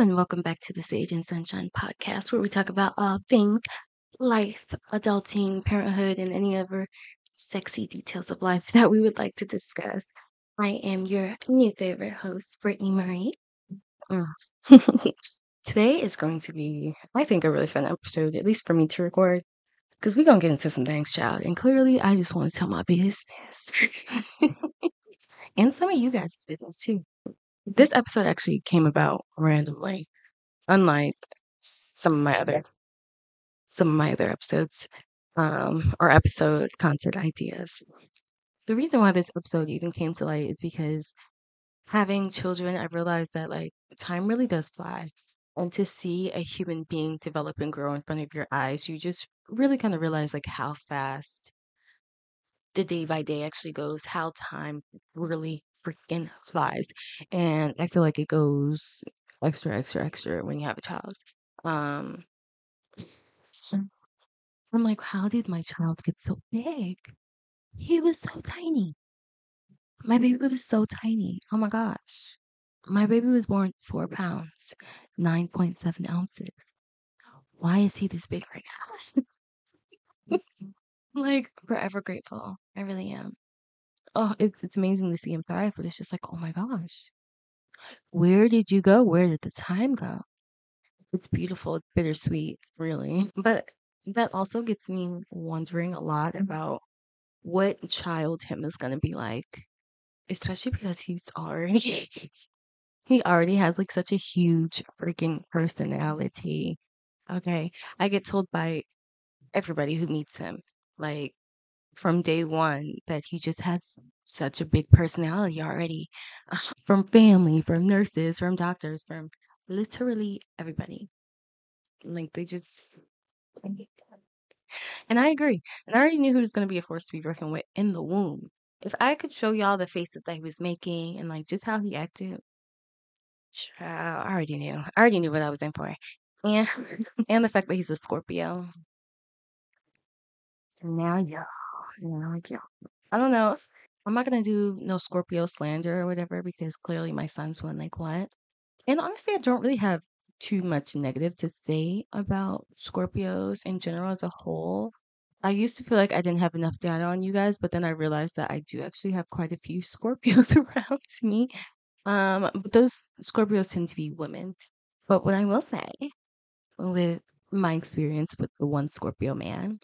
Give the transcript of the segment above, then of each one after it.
and welcome back to the Sage and Sunshine podcast, where we talk about all things life, adulting, parenthood, and any other sexy details of life that we would like to discuss. I am your new favorite host, Brittany Marie. Mm. Today is going to be, I think, a really fun episode, at least for me to record, because we're going to get into some things, child. And clearly, I just want to tell my business and some of you guys' business, too. This episode actually came about randomly, unlike some of my other episodes, or episode content ideas. The reason why this episode even came to light is because having children, I realized that like time really does fly. And to see a human being develop and grow in front of your eyes, you just really kind of realize like how fast the day by day actually goes, how time really freaking flies. And I feel like it goes extra, extra, extra when you have a child. Um, I'm like, how did my child get so big? He was so tiny. My baby was so tiny. Oh my gosh. My baby was born 4 pounds, 9.7 ounces. Why is he this big right now? Like, forever grateful. I really am. Oh, it's amazing to see him thrive, but it's just like, oh my gosh. Where did you go? Where did the time go? It's beautiful. It's bittersweet, really. But that also gets me wondering a lot about what child him is going to be like, especially because he already has like such a huge freaking personality. Okay. I get told by everybody who meets him, like from day one, that he just has such a big personality already. From family, from nurses, from doctors, from literally everybody. Like they just and I agree. And I already knew he was gonna be a force to be reckoned with in the womb. If I could show y'all the faces that he was making and like just how he acted, child, I already knew. I already knew what I was in for. And and the fact that he's a Scorpio. Now y'all. Now y'all. I don't know. I'm not gonna do no Scorpio slander or whatever because clearly my son's one like what? And honestly, I don't really have too much negative to say about Scorpios in general as a whole. I used to feel like I didn't have enough data on you guys, but then I realized that I do actually have quite a few Scorpios around me. But those Scorpios tend to be women. But what I will say, with my experience with the one Scorpio man,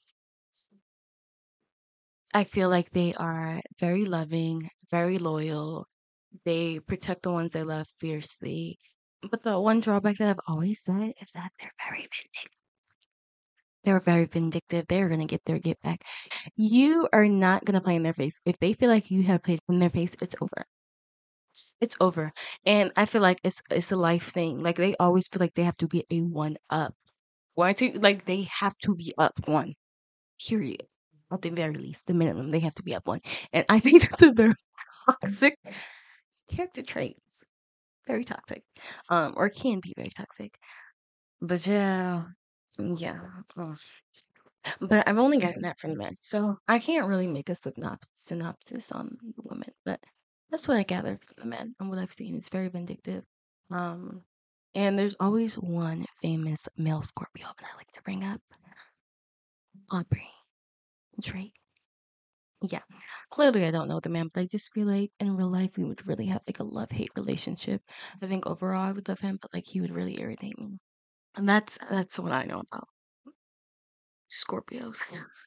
I feel like they are very loving, very loyal. They protect the ones they love fiercely. But the one drawback that I've always said is that they're very vindictive. They're very vindictive. They're gonna get their get back. You are not gonna play in their face. If they feel like you have played in their face, it's over. It's over. And I feel like it's a life thing. Like they always feel like they have to get a one up. Why to like they have to be up one. Period. At the very least, the minimum they have to be up one. And I think that's a very toxic character trait. Very toxic. Or can be very toxic. But yeah. Yeah. But I've only gotten that from men. So I can't really make a synopsis on the women. But that's what I gathered from the men and what I've seen. It's very vindictive. Um and there's always one famous male Scorpio that I like to bring up. Aubrey Drake. Yeah. Clearly I don't know the man, but I just feel like in real life we would really have like a love-hate relationship. I think overall I would love him, but like he would really irritate me. And that's what I know about Scorpios.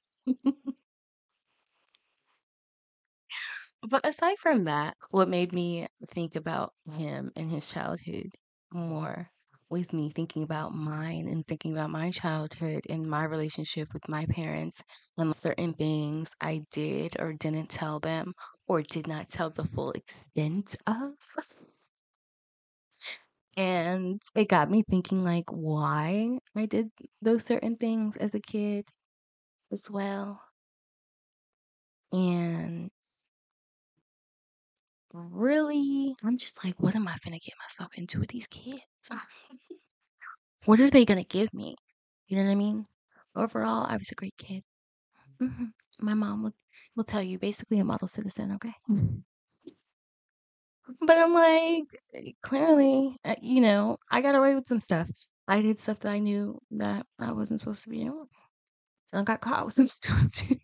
But aside from that, what made me think about him and his childhood more was me thinking about mine and thinking about my childhood and my relationship with my parents and certain things I did or didn't tell them or did not tell the full extent of. And it got me thinking like why I did those certain things as a kid as well. And really, I'm just like, what am I gonna get myself into with these kids? What are they gonna give me? You know what I mean? Overall, I was a great kid. My mom will tell you, basically a model citizen. Okay. But I'm like, clearly, I got away with some stuff. I did stuff that I knew that I wasn't supposed to be doing. And I got caught with some stuff too.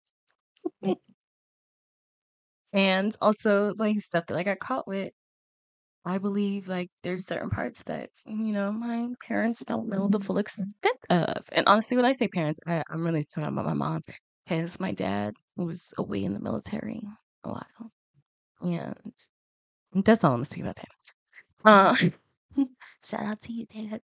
And also, like, stuff that I got caught with. I believe, like, there's certain parts that, my parents don't know the full extent of. And honestly, when I say parents, I'm really talking about my mom, because my dad was away in the military a while. And that's all I'm gonna say about that. Uh, shout out to you, Dad.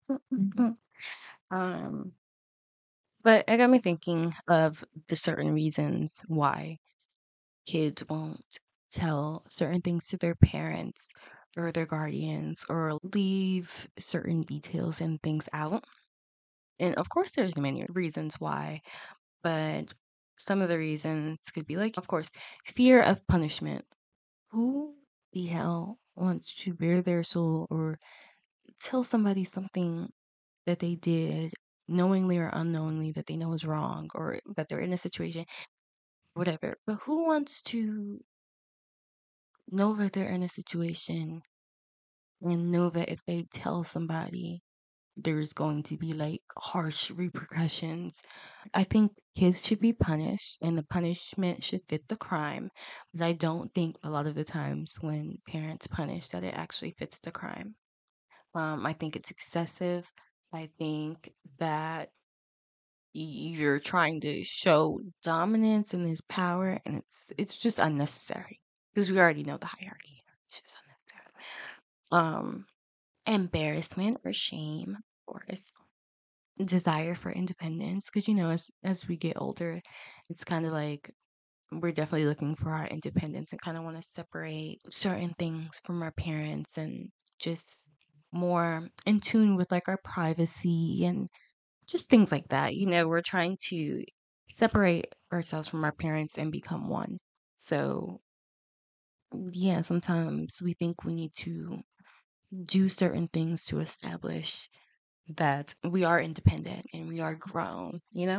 um, but it got me thinking of the certain reasons why kids won't tell certain things to their parents or their guardians or leave certain details and things out. And of course, there's many reasons why, but some of the reasons could be like, of course, fear of punishment. Who the hell wants to bare their soul or tell somebody something that they did knowingly or unknowingly that they know is wrong or that they're in a situation, whatever. But who wants to know that they're in a situation and know that if they tell somebody, there's going to be like harsh repercussions? I think kids should be punished and the punishment should fit the crime. But I don't think a lot of the times when parents punish that it actually fits the crime. I think it's excessive. I think that you're trying to show dominance and this power, and it's just unnecessary because we already know the hierarchy. It's just unnecessary. Embarrassment or shame, or it's desire for independence, because as we get older, it's kind of like we're definitely looking for our independence and kind of want to separate certain things from our parents and just more in tune with like our privacy and just things like that. We're trying to separate ourselves from our parents and become one. So, yeah, sometimes we think we need to do certain things to establish that we are independent and we are grown,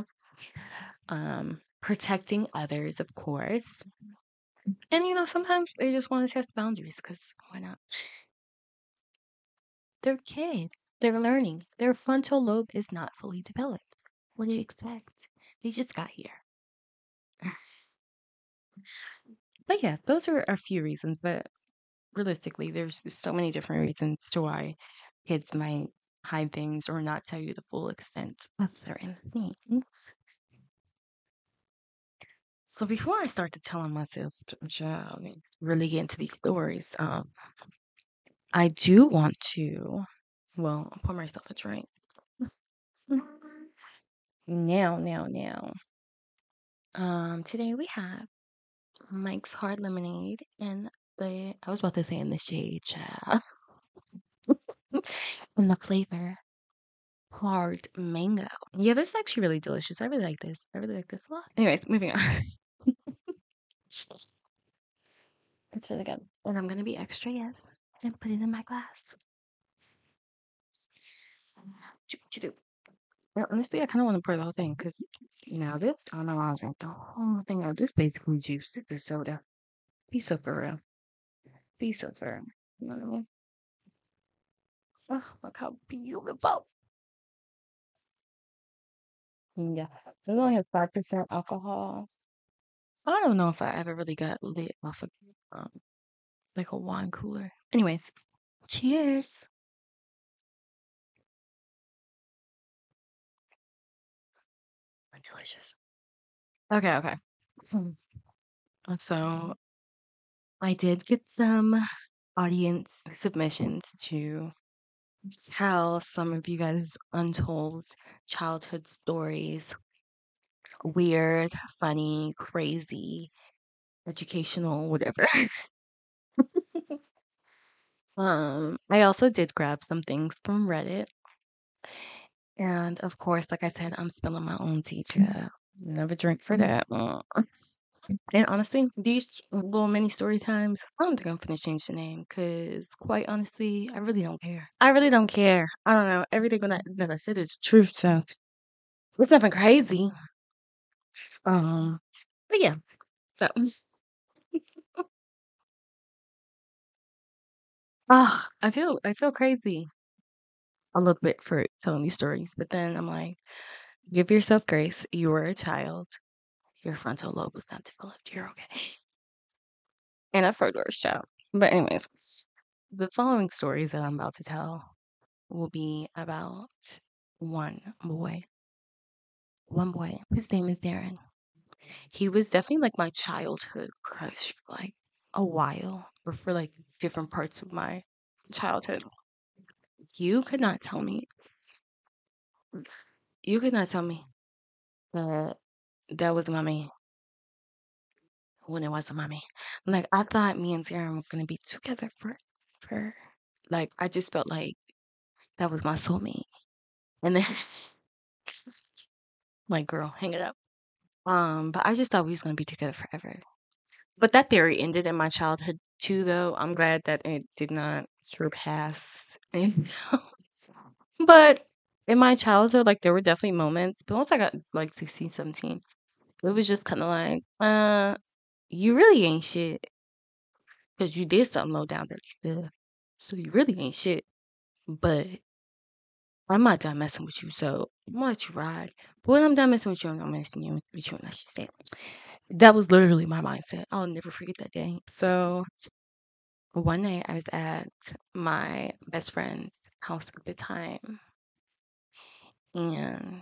protecting others, of course. And, sometimes they just want to test boundaries because why not? They're kids. They're learning. Their frontal lobe is not fully developed. What do you expect? They just got here. But yeah, those are a few reasons. But realistically, there's so many different reasons to why kids might hide things or not tell you the full extent of certain things. So before I start to telling myself, child, and really get into these stories, I do want to, well, pour myself a drink. Now. Today we have Mike's Hard Lemonade and I was about to say in the shade, child. And the flavor, hard mango. Yeah, this is actually really delicious. I really like this. I really like this a lot. Anyways, moving on. It's really good. And I'm gonna be extra, yes, and put it in my glass. Well, honestly, I kind of want to pour the whole thing because now this, I don't know, I drink the whole thing out. This basically juice. This is soda. Be so for real. Be so for real. You know what I mean? Oh, look how beautiful. Yeah. It only has 5% alcohol. I don't know if I ever really got lit off of um, like a wine cooler. Anyways, cheers. Delicious. Okay. Mm. So I did get some audience submissions to tell some of you guys untold childhood stories, weird, funny, crazy, educational, whatever. I also did grab some things from Reddit. And of course, like I said, I'm spilling my own tea, child. Never drink for that. And honestly, these little mini story times, I don't think I'm gonna change the name because, quite honestly, I really don't care. I really don't care. I don't know. Everything that I said is true, so it's nothing crazy. But yeah, so I feel crazy a little bit for telling these stories, but then I'm like, give yourself grace. You were a child. Your frontal lobe was not developed. You're okay. And a Ferdor's child. But anyways, the following stories that I'm about to tell will be about one boy. One boy whose name is Darren. He was definitely like my childhood crush for like a while, or for like different parts of my childhood. You could not tell me, you could not tell me that that was my man when it wasn't my man. Like, I thought me and Darren were gonna be together for like, I just felt like that was my soulmate. And then, like, girl, hang it up. But I just thought we was gonna be together forever. But that theory ended in my childhood too, though. I'm glad that it did not surpass anything else. But in my childhood, like, there were definitely moments. But once I got like 16, 17, it was just kind of like, you really ain't shit because you did something low down dirty stuff. So you really ain't shit. But I'm not done messing with you, so I'm gonna let you ride. But when I'm done messing with you, I'm not messing with you, and that's just it. That was literally my mindset. I'll never forget that day. So one night I was at my best friend's house at the time, and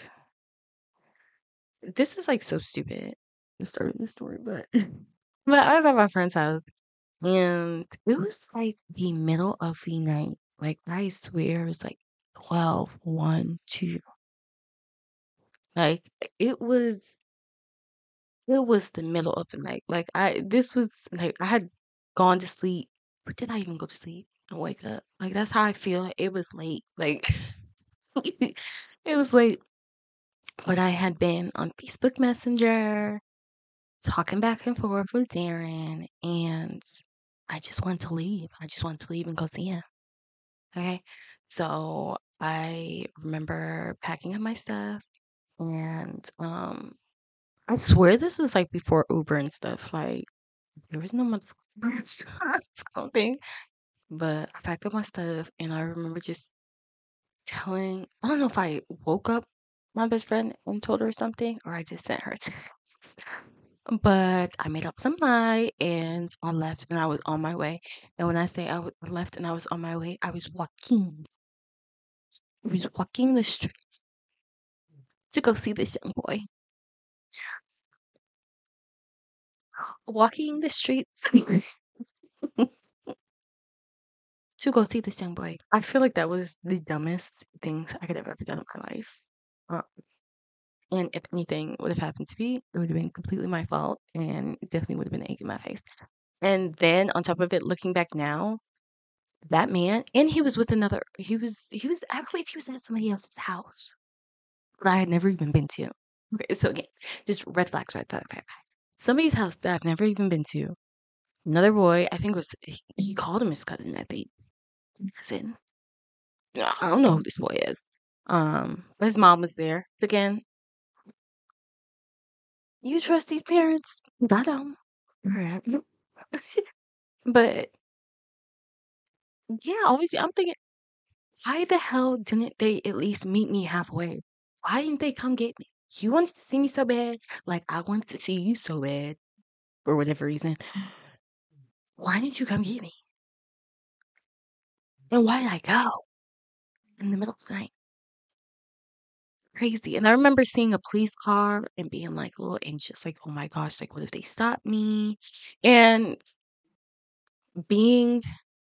this is like so stupid. The start of the story, but but I was at my friend's house, and it was like the middle of the night. Like, I swear it was like 12, 1, 2. Like, it was it was the middle of the night. Like, this was like I had gone to sleep. Or did I even go to sleep and wake up? Like, that's how I feel. It was late. Like, it was late. But I had been on Facebook Messenger talking back and forth with Darren, and I just wanted to leave. I just wanted to leave and go see him. Okay. So I remember packing up my stuff, and I swear this was like before Uber and stuff. Like, there was no motherfucking Uber and stuff, I don't think. But I packed up my stuff, and I remember just I don't know if I woke up my best friend and told her something, or I just sent her a text. But I made up some lie, and I left, and I was on my way. And when I say left and I was on my way, I was walking. I was walking the streets to go see this young boy. Walking the streets to go see this young boy. I feel like that was the dumbest things I could have ever done in my life. Uh, and if anything would have happened to me, it would have been completely my fault, and it definitely would have been egg in my face. And then on top of it, looking back now, that man, and he was with another. He was actually, if he was at somebody else's house that I had never even been to. Okay, so again, just red flags right there. Somebody's house that I've never even been to. Another boy, I think was he called him his cousin. I think. Cousin. I don't know who this boy is. But his mom was there. Again, you trust these parents? I don't. Right. But yeah, obviously, I'm thinking, why the hell didn't they at least meet me halfway? Why didn't they come get me? You wanted to see me so bad, like I wanted to see you so bad, for whatever reason. Why didn't you come get me? And why did I go in the middle of the night? Crazy. And I remember seeing a police car and being like a little anxious, like, oh my gosh, like, what if they stop me? And being,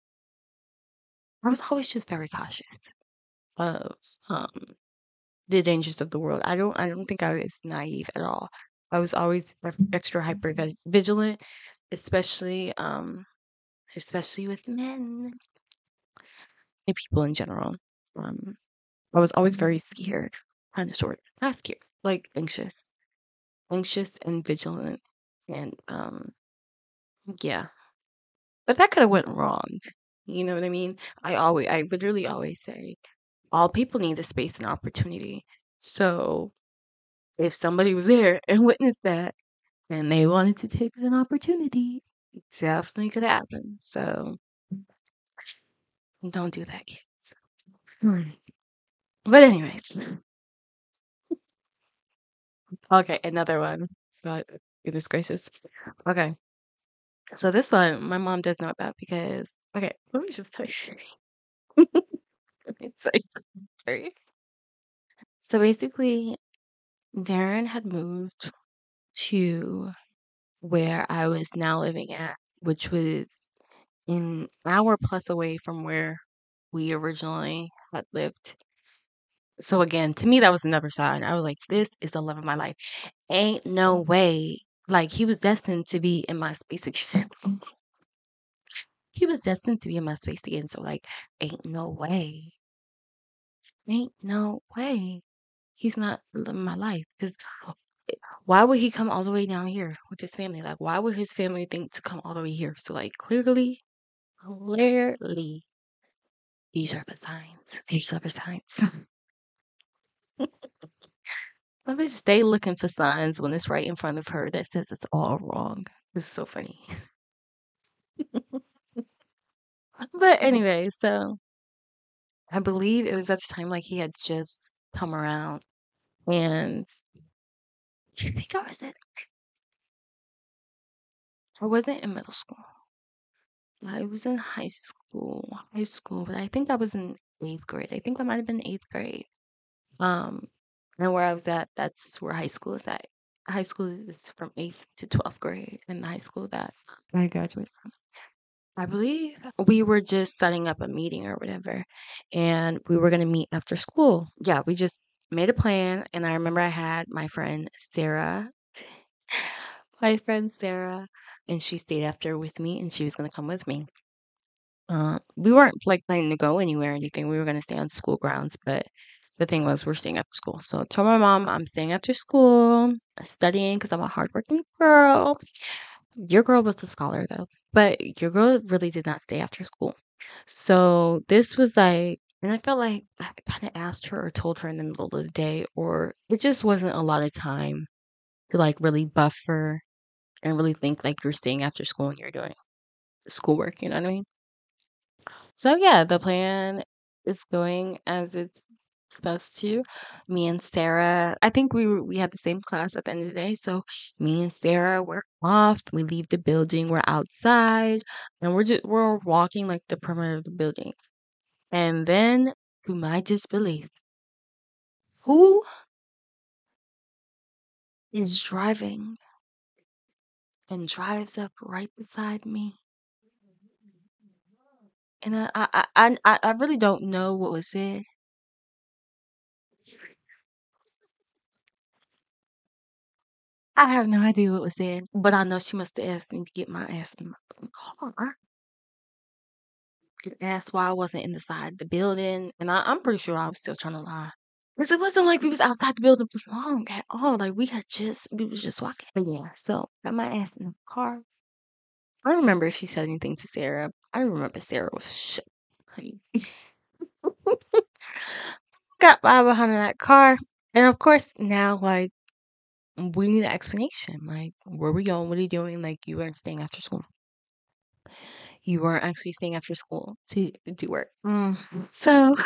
I was always just very cautious of the dangers of the world. I don't think I was naive at all. I was always extra hyper vigilant, especially especially with men and people in general. Um, I was always very scared, kind of sort, not scared, like anxious and vigilant, and yeah. But that could have went wrong. You know what I mean? I literally always say, all people need is space and opportunity. So if somebody was there and witnessed that, and they wanted to take an opportunity, it definitely could happen. So Don't do that, kids. Hmm. But anyways, okay, another one. God, goodness gracious. Okay, so this one my mom does know about because okay, let me just tell you. It's like very. So basically, Darren had moved to where I was now living at, which was an hour plus away from where we originally had lived. So again, to me, that was another sign. I was like, this is the love of my life. Ain't no way. Like he was destined to be in my space again. He was destined to be in my space again. So like, ain't no way. Ain't no way. He's not living my life. Because why would he come all the way down here with his family? Like, why would his family think to come all the way here? So like clearly, these are the signs. These are the signs. I bitch stay looking for signs when it's right in front of her that says it's all wrong. It's so funny. But anyway, so I believe it was at the time like he had just come around and I think I wasn't in middle school. I was in high school, but I think I was in eighth grade. I think I might have been eighth grade. Um, and where I was at, that's where high school is at. High school is from eighth to 12th grade, and the high school that I graduated from. I believe we were just setting up a meeting or whatever, and we were gonna meet after school. Yeah, we just made a plan, and I remember I had my friend Sarah, and she stayed after with me, and she was gonna come with me. We weren't like planning to go anywhere or anything. We were gonna stay on school grounds, but the thing was we're staying after school. So I told my mom I'm staying after school, studying because I'm a hardworking girl. Your girl was a scholar though, but your girl really did not stay after school. So this was like, and I felt like I kind of asked her or told her in the middle of the day, or it just wasn't a lot of time to like really buffer and really think like you're staying after school and you're doing schoolwork. You know what I mean? So yeah, the plan is going as it's supposed to. Me and Sarah, I think we had the same class at the end of the day. So me and Sarah we're off. We leave the building. We're outside, and we're walking like the perimeter of the building. And then, to my disbelief, who is driving and drives up right beside me? And I really don't know what was said. I have no idea what was said, but I know she must have asked me to get my ass in my fucking car and asked why I wasn't in the side of the building. And I'm pretty sure I was still trying to lie. Because it wasn't like we was outside the building for long at all. Like we was just walking. But yeah, so got my ass in the car. I don't remember if she said anything to Sarah. I remember Sarah was shook. Like, got by behind in that car. And of course now like we need an explanation. Like, where we going? What are you doing? Like, you weren't staying after school. You weren't actually staying after school to do work. So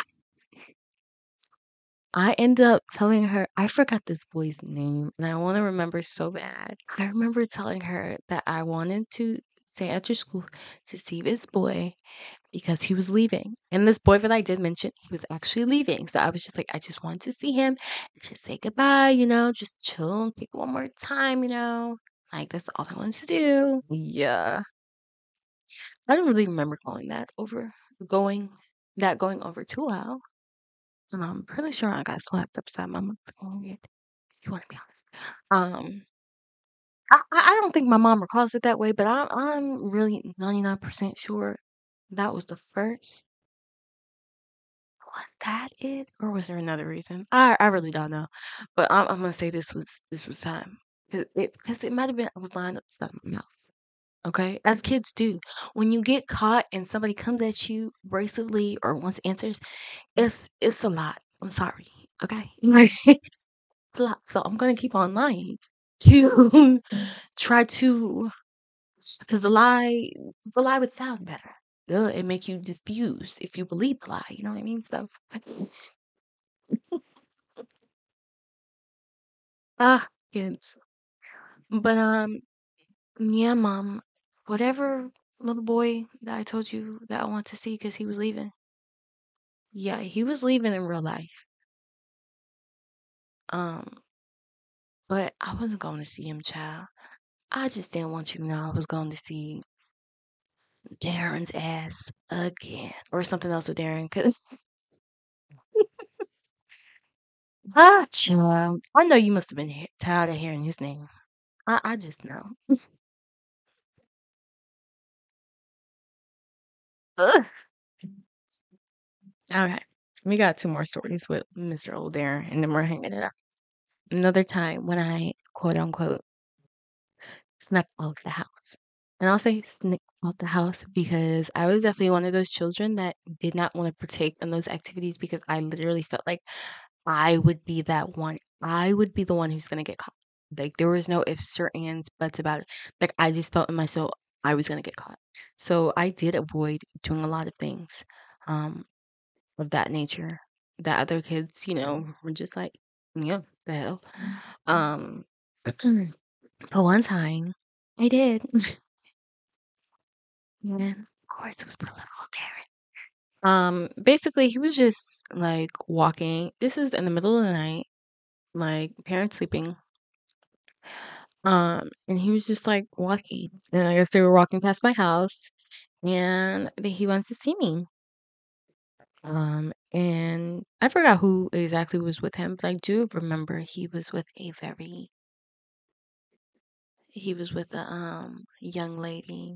I ended up telling her, I forgot this boy's name and I want to remember so bad. I remember telling her that I wanted to stay after school to see this boy because he was leaving. And this boy that I did mention, he was actually leaving. So I was just like, I just wanted to see him and just say goodbye, just chill and pick one more time. Like, that's all I wanted to do. Yeah. I don't really remember going going over too well. And I'm pretty sure I got slapped upside my motherfucking head, if you want to be honest. Um, I don't think my mom recalls it that way, but I'm really 99% sure that was the first. Was that it, or was there another reason? I really don't know, but I'm gonna say this was time because it might have been I was lying upside my mouth. Okay, as kids do, when you get caught and somebody comes at you abrasively or wants answers, it's a lot. I'm sorry. Okay, like it's a lot. So I'm gonna keep on lying to try to because the lie would sound better. it make you diffuse if you believe the lie. You know what I mean? So, kids. But yeah, mom. Whatever little boy that I told you that I want to see because he was leaving. Yeah, he was leaving in real life. Um, but I wasn't going to see him, child. I just didn't want you to know I was going to see Darren's ass again, or something else with Darren. Cause child, I know you must have been tired of hearing his name. I just know. Ugh. All right, we got two more stories with Mr. Old Darren, and then we're hanging it up. Another time when I quote unquote snuck out the house. And I'll say sneak out the house because I was definitely one of those children that did not want to partake in those activities because I literally felt like I would be that one. I would be the one who's gonna get caught. Like there was no ifs or ands, buts about it. Like I just felt in my soul I was gonna get caught. So I did avoid doing a lot of things um of that nature that other kids, were just like, yeah, the hell. Um but one time I did. And of course it was my little Darren. Basically he was just like walking. This is in the middle of the night, like parents sleeping. And he was just like walking. And I guess they were walking past my house and he went to see me. And I forgot who exactly was with him, but I do remember he was with a young lady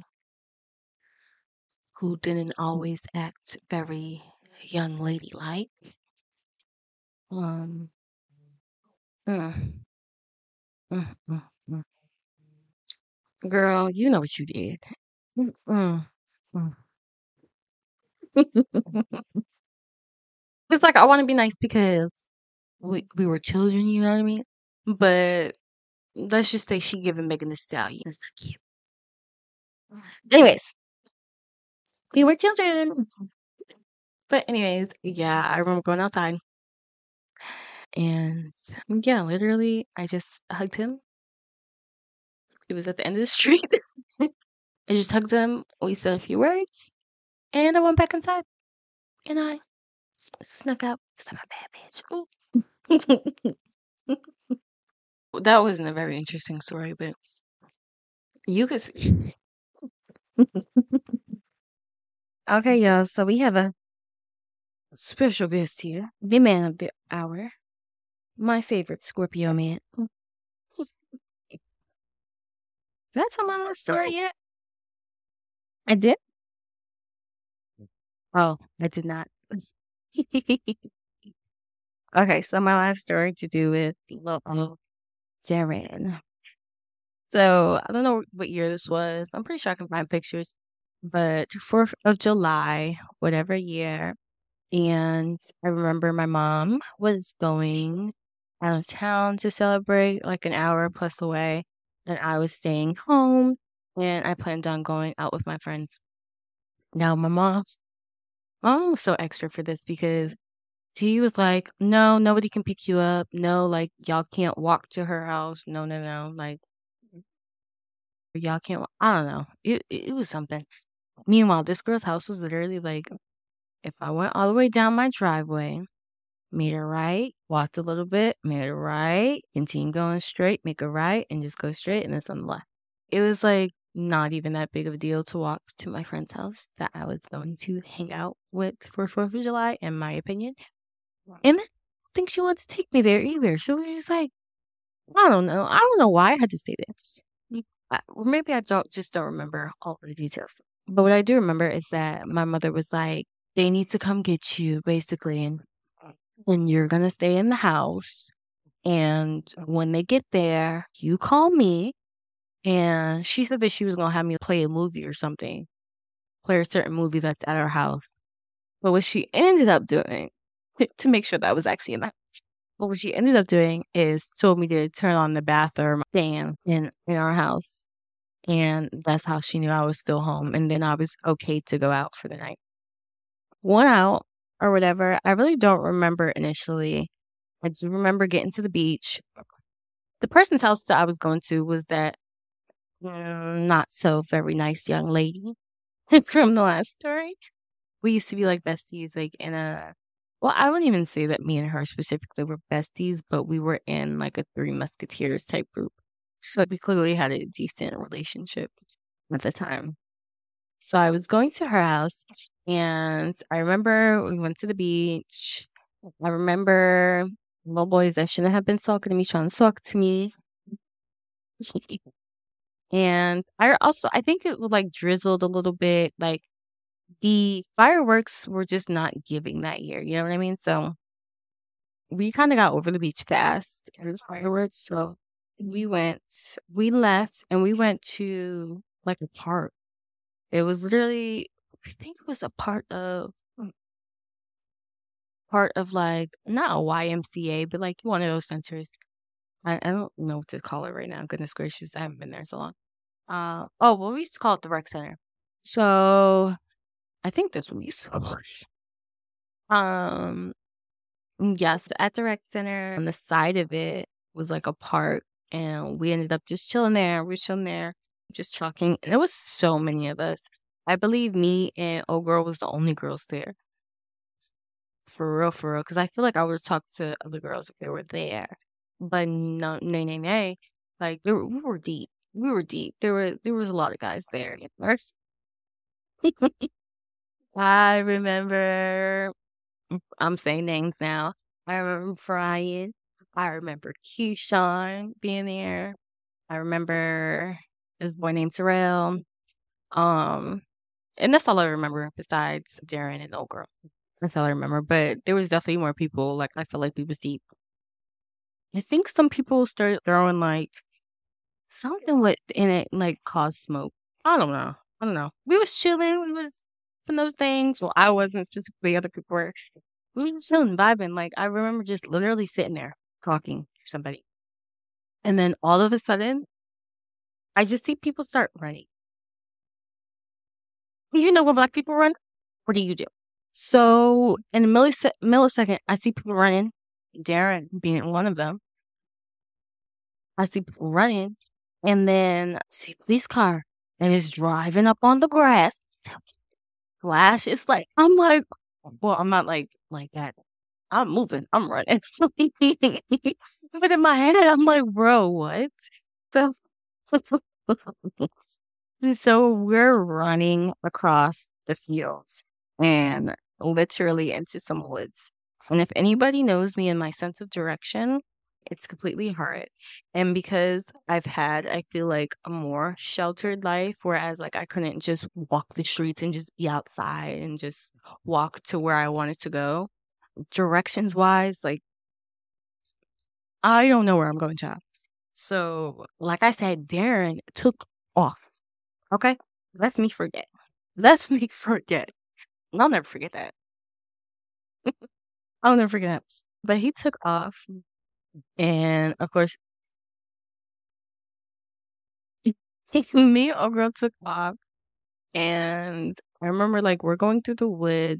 who didn't always act very young lady like. Um mm, mm, mm, mm. Girl, you know what you did. Mm, mm, mm. It's like I want to be nice because we were children, you know what I mean? But let's just say she giving Megan Thee Stallion. It's not cute. Anyways, we were children. But anyways, yeah, I remember going outside and yeah, literally I just hugged him. It was at the end of the street. I just hugged him. We said a few words and I went back inside and I snuck out because I'm a bad bitch. Ooh. That wasn't a very interesting story, but you could see. Okay, y'all. So we have a special guest here, the man of the hour, my favorite Scorpio man. Did I tell my last story yet? I did? Oh, I did not. Okay, so my last story to do with little Darren. So I don't know what year this was. I'm pretty sure I can find pictures, but 4th of July, whatever year. And I remember my mom was going out of town to celebrate like an hour plus away, and I was staying home, and I planned on going out with my friends. Now my mom was so extra for this because she was like, "No, nobody can pick you up. No, like y'all can't walk to her house. No, no, no. Like y'all can't. I don't know. It was something." Meanwhile, this girl's house was literally like, if I went all the way down my driveway, made a right, walked a little bit, made a right, continue going straight, make a right, and just go straight, and it's on the left. It was like not even that big of a deal to walk to my friend's house that I was going to hang out with for 4th of July, in my opinion. And I don't think she wanted to take me there either. So we were just like, I don't know. I don't know why I had to stay there. Or maybe I don't remember all the details. But what I do remember is that my mother was like, they need to come get you, basically, and you're gonna stay in the house. And when they get there, you call me. And she said that she was gonna have me play a movie or something, play a certain movie that's at our house. But what she ended up doing, to make sure that was actually in the but what she ended up doing is told me to turn on the bathroom fan in our house. And that's how she knew I was still home. And then I was okay to go out for the night. Went out or whatever. I really don't remember initially. I just remember getting to the beach. The person's house that I was going to was that not so very nice young lady from the last story. We used to be like besties, like in a. Well, I wouldn't even say that me and her specifically were besties, but we were in like a Three Musketeers type group. So we clearly had a decent relationship at the time. So I was going to her house, and I remember we went to the beach. I remember little boys that shouldn't have been talking to me trying to talk to me. And I think it was like drizzled a little bit. Like the fireworks were just not giving that year. You know what I mean? So we kind of got over the beach fast. And the fireworks. So we left and we went to like a park. It was literally, I think it was a part of like, not a YMCA, but like one of those centers. I don't know what to call it right now. Goodness gracious, I haven't been there so long. Well, we used to call it the rec center. So I think that's what we used to call it. Um, yes, at the rec center, on the side of it was like a park, and we ended up just chilling there. We were chilling there, just talking, and there was so many of us. I believe me and old girl was the only girls there. For real, for real. Because I feel like I would talk to other girls if they were there. But no, nay, nay, nay. Like, we were deep. We were deep. There was a lot of guys there. First, I remember, I'm saying names now. I remember Brian. I remember Keyshawn being there. I remember this boy named Terrell. Um, and that's all I remember besides Darren and old girl. That's all I remember. But there was definitely more people. Like, I feel like we was deep. I think some people started throwing like something with in it, like caused smoke. I don't know. I don't know. We was chilling. We was doing those things. Well, I wasn't specifically. Other people were. We was chilling, vibing. Like I remember just literally sitting there talking to somebody, and then all of a sudden, I just see people start running. You know when black people run, what do you do? So in a millisecond, I see people running. Darren being one of them. I see people running, and then I see a police car, and it's driving up on the grass. Flash. It's like I'm like, well, I'm not like that. I'm moving. I'm running. But in my head, I'm like, bro, what? So, so we're running across the fields and literally into some woods. And if anybody knows me and my sense of direction, it's completely hard. And because I feel like a more sheltered life, whereas like I couldn't just walk the streets and just be outside and just walk to where I wanted to go. Directions wise, like I don't know where I'm going, child. So, like I said, Darren took off. Okay? Let me forget. Let me forget. And I'll never forget that. I'll never forget that. But he took off. And of course, me and old girl took off. And I remember like we're going through the woods.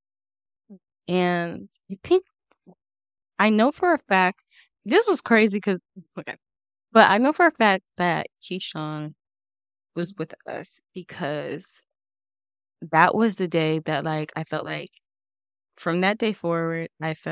And I know for a fact, this was crazy because, okay. But I know for a fact that Keyshawn was with us because that was the day that like I felt like from that day forward,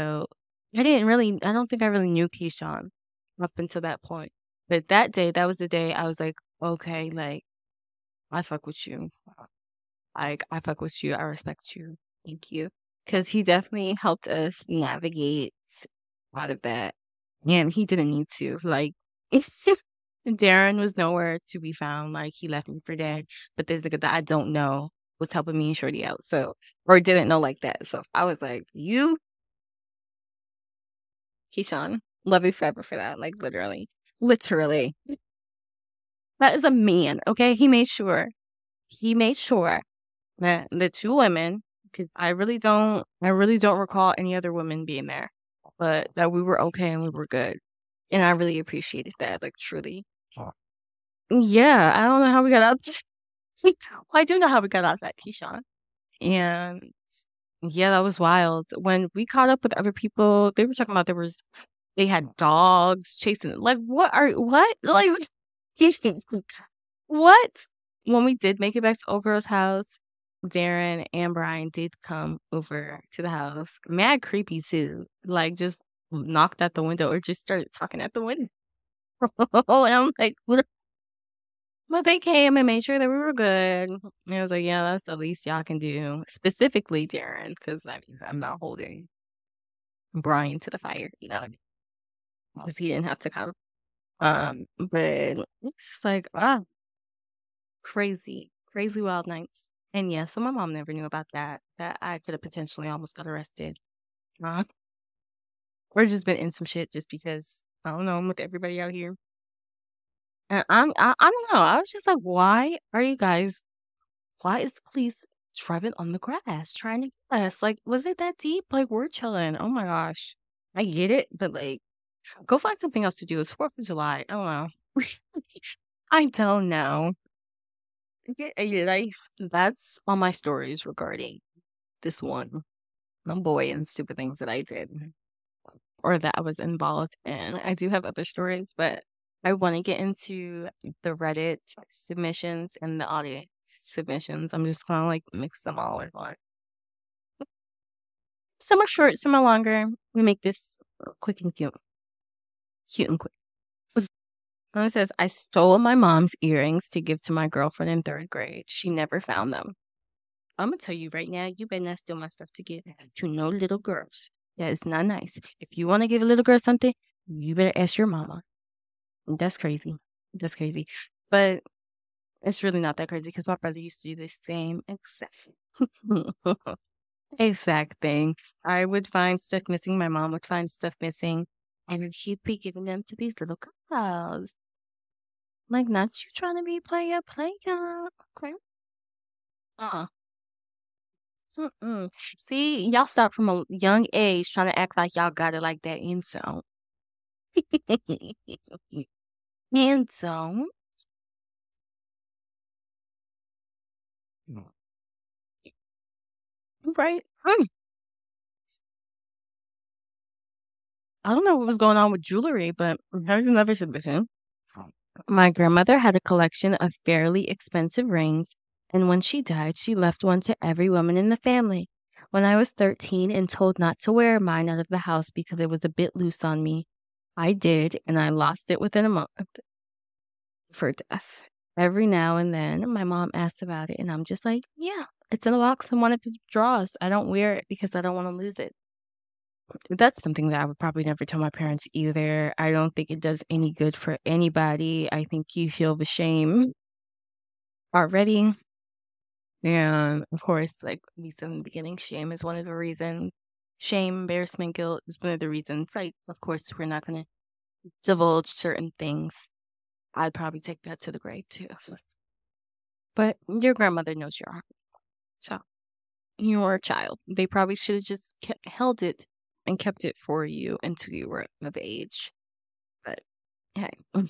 I don't think I really knew Keyshawn up until that point. But that day, that was the day I was like, okay, like, I fuck with you. Like, I fuck with you. I respect you. Thank you. Because he definitely helped us navigate out of that. And he didn't need to. Like, Darren was nowhere to be found. Like, he left me for dead. But there's nigga that I don't know was helping me and Shorty out. So, or didn't know like that. So I was like, you, Keyshawn, love you forever for that. Like, literally. Literally. That is a man, okay? He made sure that the two women, because I really don't recall any other women being there, but that we were okay and we were good. And I really appreciated that, like, truly. Yeah, I don't know how we got out there. Well, I do know how we got out that, Keyshawn. And yeah, that was wild. When we caught up with other people, they were talking about they had dogs chasing. Like, what? Like, what? When we did make it back to old girl's house, Darren and Brian did come over to the house. Mad creepy too. Like, just knocked at the window or just started talking at the window. And I'm like, what? But they came and made sure that we were good. And I was like, yeah, that's the least y'all can do. Specifically Darren, because that means I'm not holding Brian to the fire, because he didn't have to come. But it's just like, crazy, crazy wild nights. And yeah, so my mom never knew about that I could have potentially almost got arrested. Uh, or just been in some shit just because, I don't know, I'm with everybody out here. And I don't know. I was just like, why is the police driving on the grass trying to get us? Like, was it that deep? Like, we're chilling. Oh my gosh. I get it, but like, go find something else to do. It's 4th of July. I don't know. I don't know. Get a life. That's all my stories regarding this one boy and stupid things that I did or that I was involved in. I do have other stories, but I want to get into the Reddit submissions and the audience submissions. I'm just gonna like mix them all in one. Some are short, some are longer. We make this quick and cute. Cute and quick. It says, I stole my mom's earrings to give to my girlfriend in 3rd grade. She never found them. I'm going to tell you right now, you better not steal my stuff to give to no little girls. That is not nice. If you want to give a little girl something, you better ask your mama. That's crazy. That's crazy. But it's really not that crazy because my brother used to do the same exact thing. I would find stuff missing. My mom would find stuff missing. And she'd be giving them to these little girls. Like, not you trying to be player. Okay. See, y'all start from a young age trying to act like y'all got it like that in zone. In zone. Right? I don't know what was going on with jewelry, but there's another submission. My grandmother had a collection of fairly expensive rings, and when she died, she left one to every woman in the family. When I was 13 and told not to wear mine out of the house because it was a bit loose on me, I did, and I lost it within a month for death. Every now and then, my mom asks about it, and I'm just like, yeah, it's in a box in one of the drawers. I don't wear it because I don't want to lose it. That's something that I would probably never tell my parents either. I don't think it does any good for anybody. I think you feel the shame already. And of course, like we said in the beginning, shame is one of the reasons. Shame, embarrassment, guilt is one of the reasons. Like, of course, we're not going to divulge certain things. I'd probably take that to the grave too. But your grandmother knows your heart. So you're a child. They probably should have just held it and kept it for you until you were of age. But hey.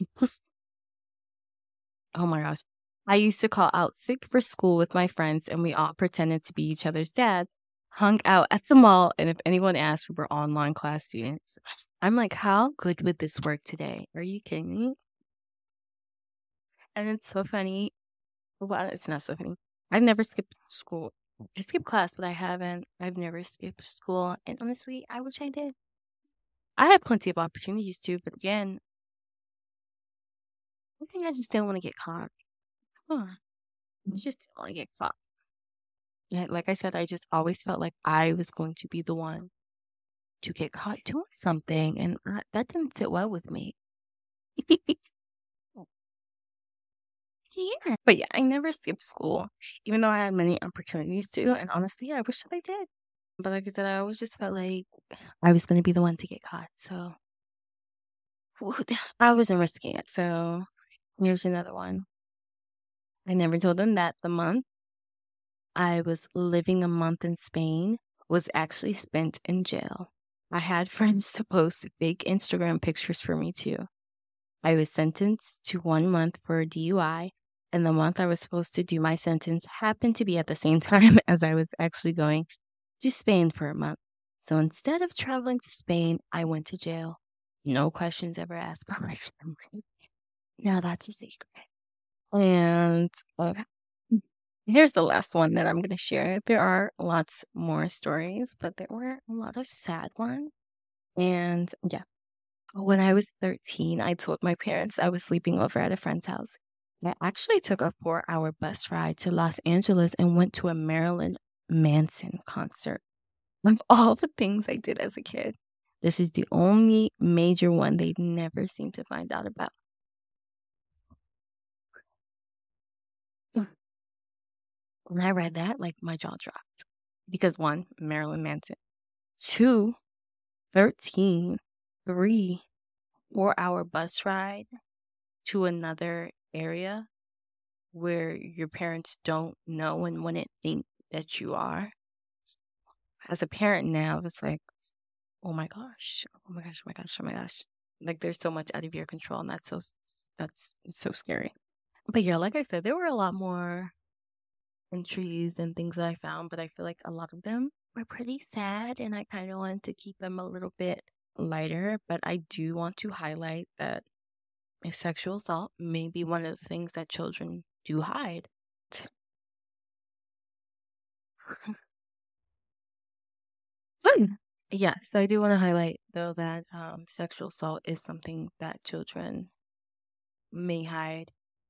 Oh my gosh. I used to call out sick for school with my friends, and we all pretended to be each other's dads, hung out at the mall, and if anyone asked, we were online class students. I'm like, how good would this work today? Are you kidding me? And it's so funny. Well, it's not so funny. I've never skipped school. I skipped class, but I haven't. I've never skipped school. And honestly, I wish I did. I had plenty of opportunities to, but again, I think I just didn't want to get caught. I just didn't want to get caught. Yeah, like I said, I just always felt like I was going to be the one to get caught doing something, and that didn't sit well with me. Yeah. But yeah, I never skipped school, even though I had many opportunities to, and honestly, I wish that I did. But like I said, I always just felt like I was going to be the one to get caught, so I wasn't risking it. So here's another one. I never told them that the month I was living a month in Spain was actually spent in jail. I had friends to post fake Instagram pictures for me too. I was sentenced to 1 month for a DUI, and the month I was supposed to do my sentence happened to be at the same time as I was actually going to Spain for a month. So instead of traveling to Spain, I went to jail. No questions ever asked by my family. Now that's a secret. And here's the last one that I'm going to share. There are lots more stories, but there were a lot of sad ones. And yeah, when I was 13, I told my parents I was sleeping over at a friend's house. I actually took a 4-hour bus ride to Los Angeles and went to a Marilyn Manson concert. Of all the things I did as a kid, this is the only major one they never seem to find out about. When I read that, like, my jaw dropped. Because 1, Marilyn Manson. 2, 13. 3, 4-hour bus ride to another area where your parents don't know and wouldn't think that you are. As a parent now, it's like, oh my gosh, oh my gosh, oh my gosh, oh my gosh. Like, there's so much out of your control, and that's so scary. But yeah, like I said, there were a lot more entries and things that I found, but I feel like a lot of them were pretty sad, and I kind of wanted to keep them a little bit lighter. But I do want to highlight that sexual assault may be one of the things that children do hide. Yeah, so I do want to highlight, though, that sexual assault is something that children may hide,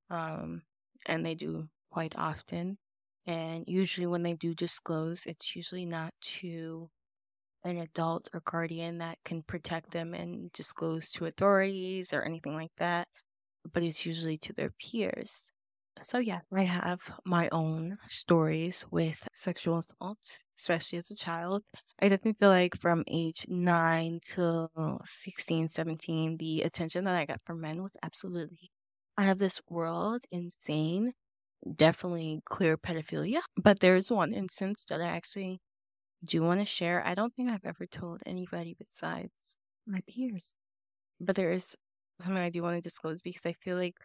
and they do quite often. And usually when they do disclose, it's usually not to an adult or guardian that can protect them and disclose to authorities or anything like that, but it's usually to their peers. So yeah, I have my own stories with sexual assault, especially as a child. I definitely feel like from age 9 to 16, 17, the attention that I got from men was absolutely out of this world, insane. Definitely clear pedophilia. But there's one instance that I actually do want to share. I don't think I've ever told anybody besides my peers. But there is something I do want to disclose because I feel like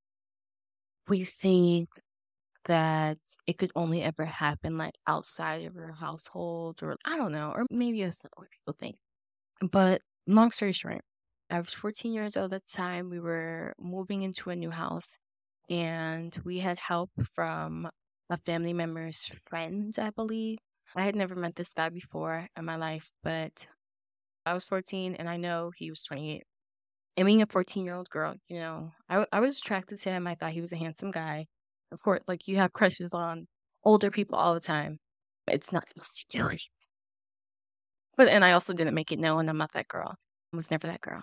we think that it could only ever happen like outside of your household, or I don't know, or maybe that's not what people think. But long story short, I was 14 years old at the time. We were moving into a new house, and we had help from a family member's friend, I believe. I had never met this guy before in my life, but I was 14 and I know he was 28. And being a 14-year-old girl, I was attracted to him. I thought he was a handsome guy. Of course, like, you have crushes on older people all the time. It's not supposed to do it. And I also didn't make it known I'm not that girl. I was never that girl.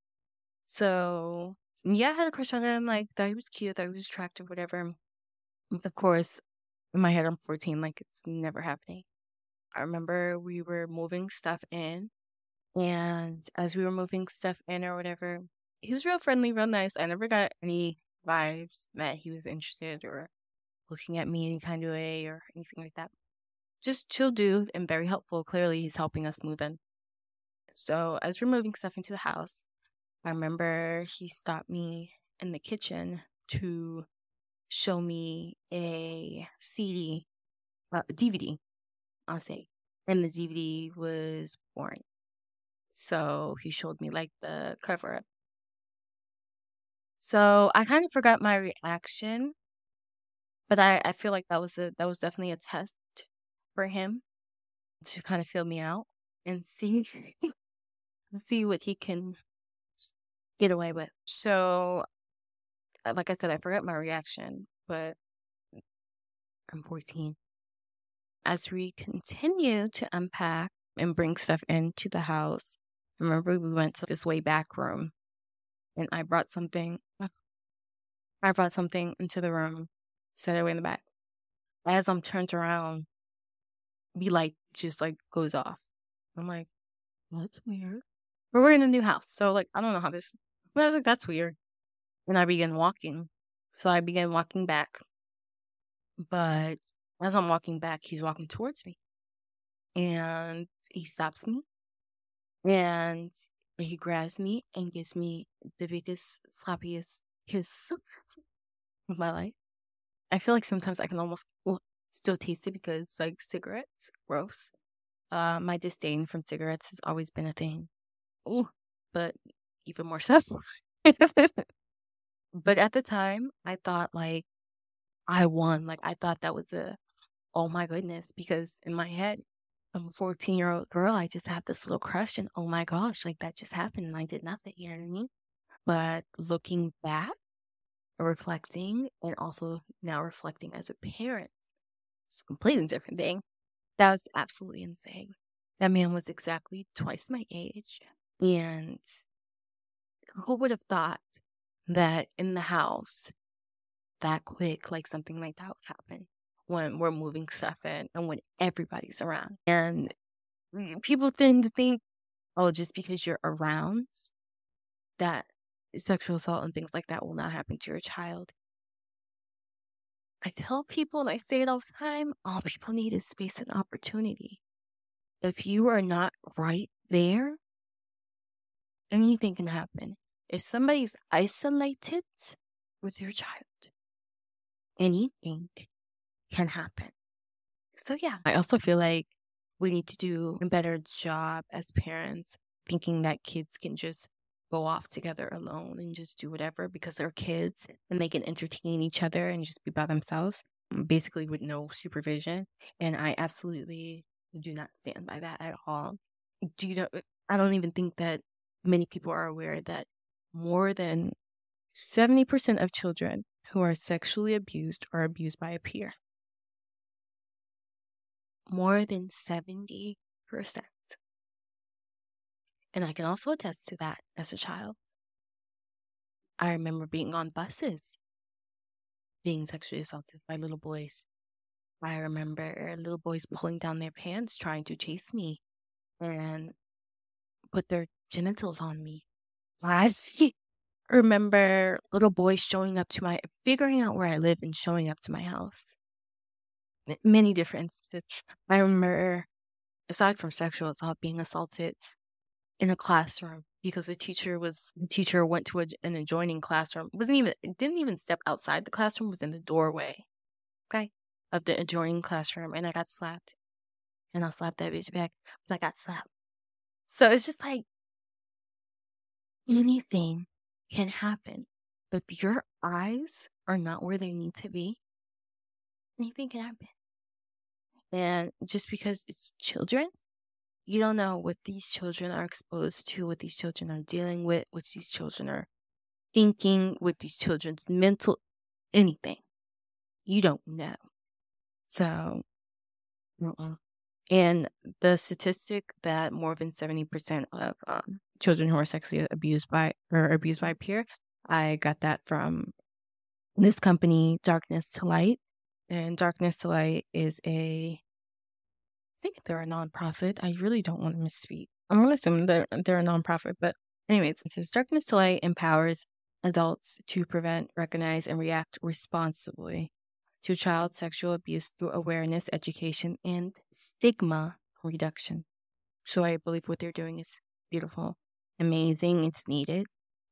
So, yeah, I had a crush on him. Like, thought he was cute, thought he was attractive, whatever. Of course, in my head, I'm 14. Like, it's never happening. I remember we were moving stuff in. And as we were moving stuff in or whatever, he was real friendly, real nice. I never got any vibes that he was interested or looking at me any kind of way or anything like that. Just chill dude and very helpful. Clearly, he's helping us move in. So as we're moving stuff into the house, I remember he stopped me in the kitchen to show me a DVD, I'll say. And the DVD was boring. So he showed me like the cover up. So I kind of forgot my reaction, but I feel like that was definitely a test for him to kind of feel me out and see what he can get away with. So, like I said, I forgot my reaction, but I'm 14. As we continue to unpack and bring stuff into the house, remember we went to this way back room, and I brought something into the room, set it away in the back. As I'm turned around, the light just like goes off. I'm like, that's weird. But we're in a new house, so like I don't know how this. But I was like, that's weird. And I began walking. So I began walking back. But as I'm walking back, he's walking towards me. And he stops me. And he grabs me and gives me the biggest, sloppiest kiss of my life. I feel like sometimes I can almost still taste it because it's like cigarettes. Gross. My disdain from cigarettes has always been a thing. Ooh, but even more so. But at the time, I thought like I won. Like I thought that was oh my goodness, because in my head, I'm a 14-year-old girl. I just had this little crush, and oh my gosh, like that just happened, and I did nothing. You know what I mean? But looking back, reflecting, and also now reflecting as a parent, it's a completely different thing. That was absolutely insane. That man was exactly twice my age, and who would have thought that in the house that quick, like something like that would happen when we're moving stuff in and when everybody's around. And people tend to think, oh, just because you're around, that sexual assault and things like that will not happen to your child. I tell people, and I say it all the time, all people need is space and opportunity. If you are not right there, anything can happen. If somebody's isolated with your child, anything can happen. So yeah, I also feel like we need to do a better job as parents thinking that kids can just go off together alone and just do whatever because they're kids and they can entertain each other and just be by themselves, basically with no supervision. And I absolutely do not stand by that at all. Do you know? I don't even think that many people are aware that more than 70% of children who are sexually abused are abused by a peer. More than 70%. And I can also attest to that as a child. I remember being on buses, being sexually assaulted by little boys. I remember little boys pulling down their pants trying to chase me and put their genitals on me. I remember little boys figuring out where I live and showing up to my house. Many different instances. I remember, aside from sexual assault, being assaulted in a classroom because the teacher went to an adjoining classroom. Didn't even step outside the classroom, was in the doorway, okay, of the adjoining classroom, and I got slapped. And I'll slap that bitch back, but I got slapped. So it's just like anything can happen. But if your eyes are not where they need to be, anything can happen. And just because it's children, you don't know what these children are exposed to, what these children are dealing with, what these children are thinking, with these children's mental, anything. You don't know. So, and the statistic that more than 70% of children who are sexually abused by a peer, I got that from this company, Darkness to Light. And Darkness to Light is I think they're a nonprofit. I really don't want to misspeak. I'm going to assume they're a nonprofit, but anyways, it says Darkness to Light empowers adults to prevent, recognize, and react responsibly to child sexual abuse through awareness, education, and stigma reduction. So I believe what they're doing is beautiful, amazing, it's needed.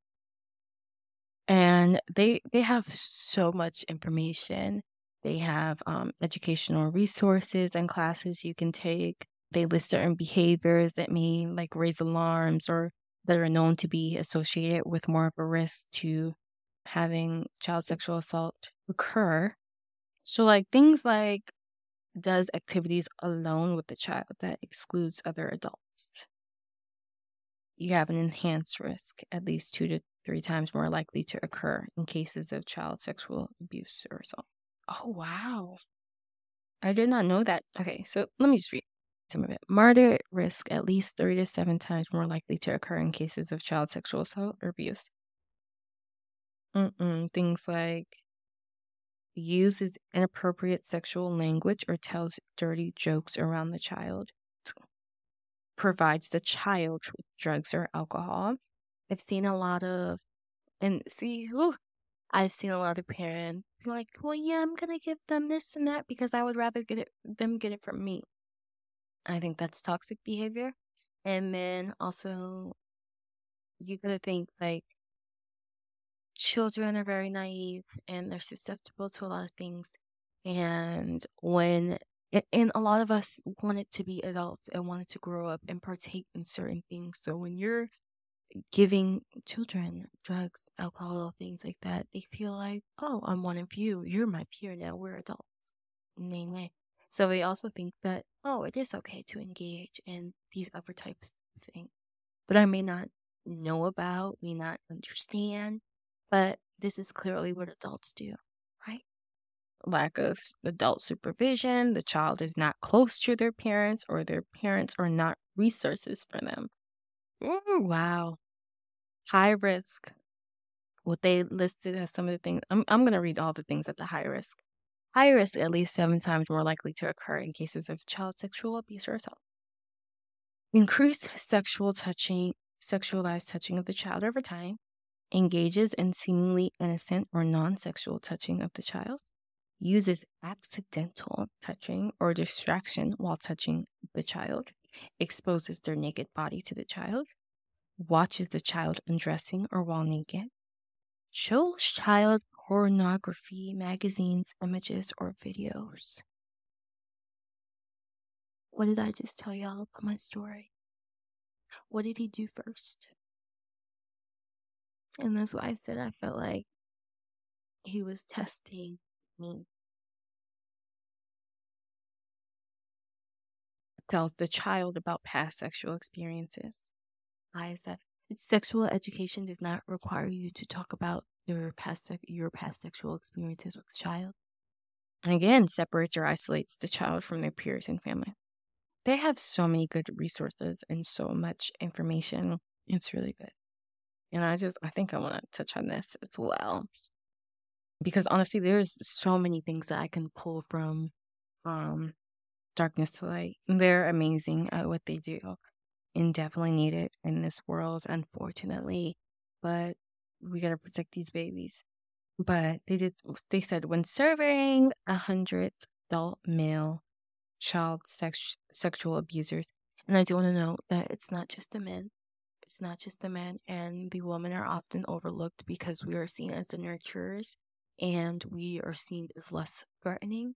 And they have so much information. They have educational resources and classes you can take. They list certain behaviors that may like raise alarms or that are known to be associated with more of a risk to having child sexual assault occur. So like things like does activities alone with the child that excludes other adults. You have an enhanced risk, at least 2 to 3 times more likely to occur in cases of child sexual abuse or assault. Oh, wow. I did not know that. Okay, so let me just read some of it. Moderate risk, at least 3 to 7 times more likely to occur in cases of child sexual assault or abuse. Things like uses inappropriate sexual language or tells dirty jokes around the child. Provides the child with drugs or alcohol. I've seen a lot of, I've seen a lot of parents be like, well, yeah, I'm going to give them this and that because I would rather them get it from me. I think that's toxic behavior. And then also, you got to think like, children are very naive and they're susceptible to a lot of things. And and a lot of us wanted to be adults and wanted to grow up and partake in certain things. So when you're giving children drugs, alcohol, things like that, they feel like, oh, I'm one of you. You're my peer now. We're adults. Nay. So they also think that, oh, it is okay to engage in these other types of things that I may not know about, may not understand, but this is clearly what adults do, right? Lack of adult supervision, the child is not close to their parents, or their parents are not resources for them. Ooh, wow. High risk. What they listed as some of the things, I'm going to read all the things at the high risk. High risk, at least 7 times more likely to occur in cases of child sexual abuse or assault. Increased sexualized touching of the child over time. Engages in seemingly innocent or non-sexual touching of the child. Uses accidental touching or distraction while touching the child. Exposes their naked body to the child. Watches the child undressing or while naked. Shows child pornography, magazines, images, or videos. What did I just tell y'all about my story? What did he do first? And that's why I said I felt like he was testing me. Tells the child about past sexual experiences. Why is that? Sexual education does not require you to talk about your past sexual experiences with the child. And again, separates or isolates the child from their peers and family. They have so many good resources and so much information. It's really good. And I think I want to touch on this as well. Because honestly, there's so many things that I can pull from Darkness to Light. They're amazing at what they do and definitely need it in this world, unfortunately. But we gotta protect these babies. But they said when surveying 100 adult male child sexual abusers, and I do want to note that it's not just the men. It's not just the men, and the women are often overlooked because we are seen as the nurturers and we are seen as less threatening.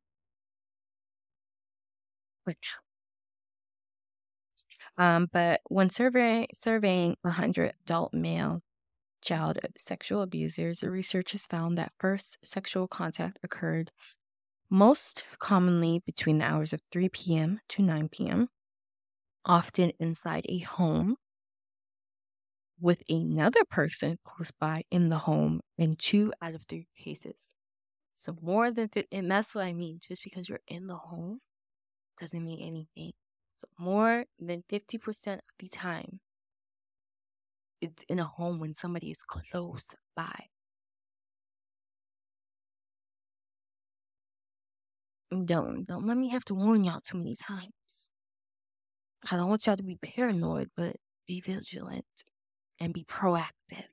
But when surveying 100 adult male child sexual abusers, the researchers found that first sexual contact occurred most commonly between the hours of 3 p.m. to 9 p.m., often inside a home with another person close by in the home in 2 out of 3 cases. So more than 50, and that's what I mean. Just because you're in the home doesn't mean anything. So more than 50% of the time, it's in a home when somebody is close by. Don't let me have to warn y'all too many times. I don't want y'all to be paranoid, but be vigilant and be proactive.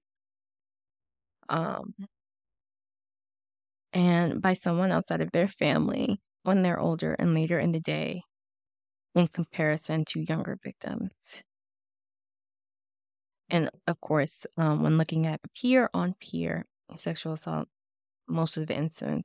And by someone outside of their family when they're older and later in the day in comparison to younger victims. And of course, when looking at peer-on-peer sexual assault, most of the incidents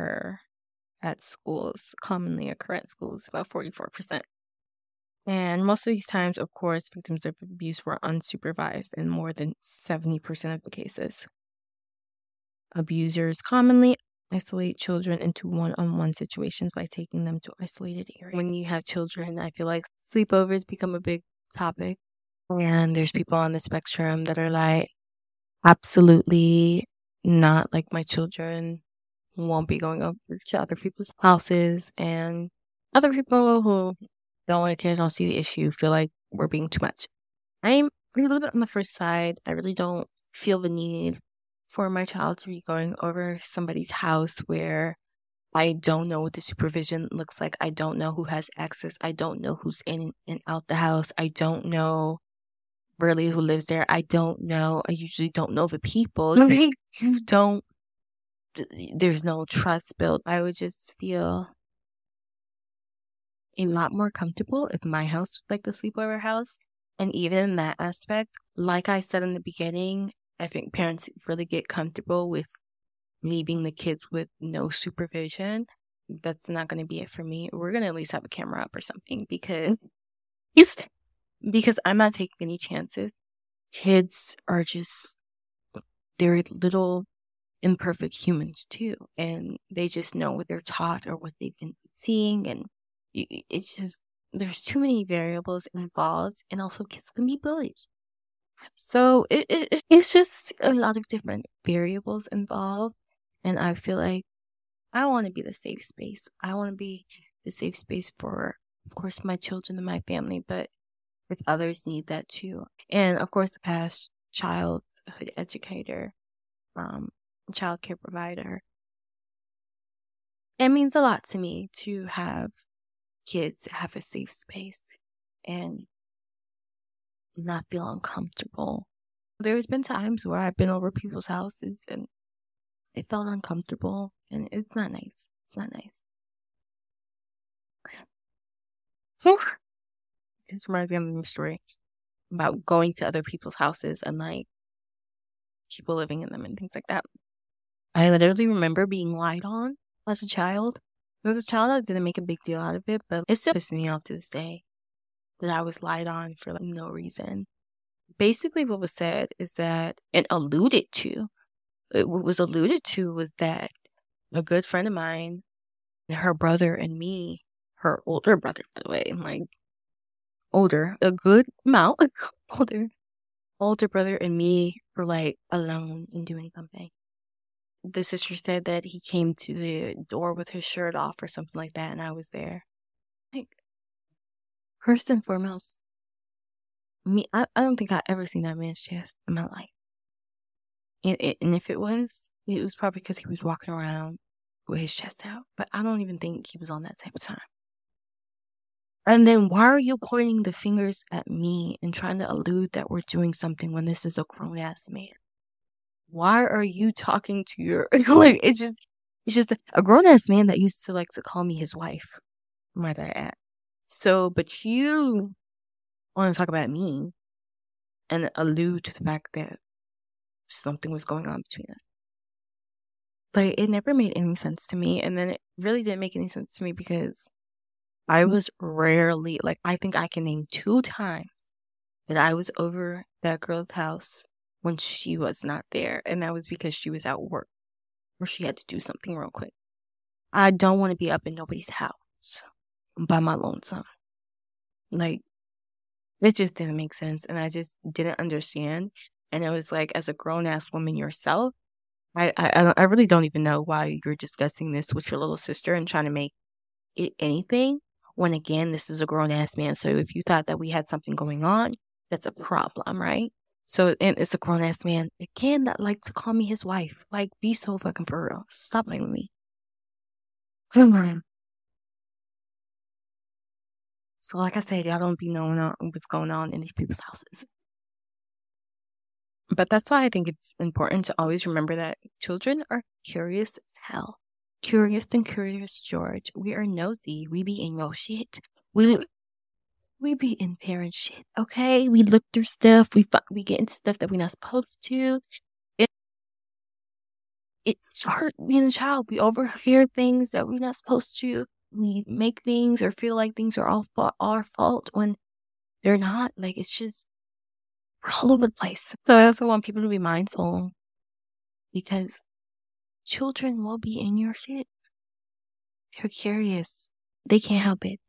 commonly occur at schools, about 44%. And most of these times, of course, victims of abuse were unsupervised in more than 70% of the cases. Abusers commonly isolate children into one-on-one situations by taking them to isolated areas. When you have children, I feel like sleepovers become a big topic. And there's people on the spectrum that are like, absolutely not, like my children won't be going over to other people's houses, and other people who don't want kids, don't see the issue, feel like we're being too much. I'm a little bit on the first side. I really don't feel the need for my child to be going over somebody's house where I don't know what the supervision looks like. I don't know who has access. I don't know who's in and out the house. I don't know really who lives there. I usually don't know the people. There's no trust built. I would just feel a lot more comfortable if my house was like the sleepover house. And even in that aspect, like I said in the beginning, I think parents really get comfortable with leaving the kids with no supervision. That's not going to be it for me. We're going to at least have a camera up or something it's, because I'm not taking any chances. Kids are just, they're little imperfect humans too. And they just know what they're taught or what they've been seeing. And it's just, there's too many variables involved. And also kids can be bullies. So it's just a lot of different variables involved. And I feel like I want to be the safe space. I want to be the safe space for, of course, my children and my family, but if others need that too. And of course, the past childhood educator, child care provider. It means a lot to me to have kids have a safe space and not feel uncomfortable. There's been times where I've been over people's houses and it felt uncomfortable, and it's not nice. It's not nice. This reminds me of a story about going to other people's houses and like people living in them and things like that. I literally remember being lied on as a child. As a child, I didn't make a big deal out of it, but it still pisses me off to this day that I was lied on for like no reason. Basically, what was said is that, and what was alluded to was that a good friend of mine, her brother and me, her older brother, by the way, like older, a good amount, older brother and me were like alone and doing something. The sister said that he came to the door with his shirt off or something like that, and I was there. Like, first and foremost, I don't think I've ever seen that man's chest in my life. And if it was probably because he was walking around with his chest out. But I don't even think he was on that type of time. And then why are you pointing the fingers at me and trying to allude that we're doing something when this is a grown-ass man? Why are you talking to your... like, it's just a grown-ass man that used to like to call me his wife. Might I add. So, but you want to talk about me and allude to the fact that something was going on between us. Like, it never made any sense to me. And then it really didn't make any sense to me because I was rarely, like, I think I can name 2 times that I was over that girl's house when she was not there. And that was because she was at work or she had to do something real quick. I don't want to be up in nobody's house by my lonesome. Like, it just didn't make sense. And I just didn't understand. And it was like, as a grown-ass woman yourself, I really don't even know why you're discussing this with your little sister and trying to make it anything. When again, this is a grown-ass man. So if you thought that we had something going on, that's a problem, right? So, and it's a grown-ass man, again, that likes to call me his wife. Like, be so fucking for real. Stop blaming me. So, like I said, y'all don't be knowing what's going on in these people's houses. But that's why I think it's important to always remember that children are curious as hell. Curious and curious, George. We are nosy. We be in your shit. We be in parent shit, okay? We look through stuff. We get into stuff that we're not supposed to. It's hard being a child. We overhear things that we're not supposed to. We make things or feel like things are all our fault when they're not. Like, it's just, we're all over the place. So I also want people to be mindful because children will be in your shit. They're curious. They can't help it.